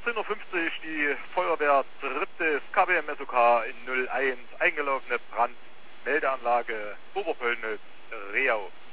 18.50 Uhr die Feuerwehr 3. KBM SOK in 01 eingelaufene Brandmeldeanlage Oberpöllnitz, Reau.